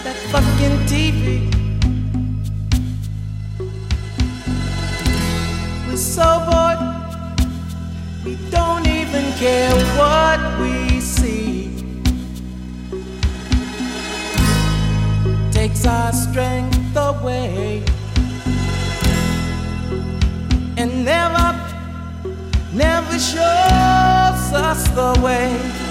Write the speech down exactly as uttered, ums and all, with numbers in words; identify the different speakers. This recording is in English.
Speaker 1: that fucking T V. We're so bored, we don't even care what we see. Takes our strength away and never, never shows us the way.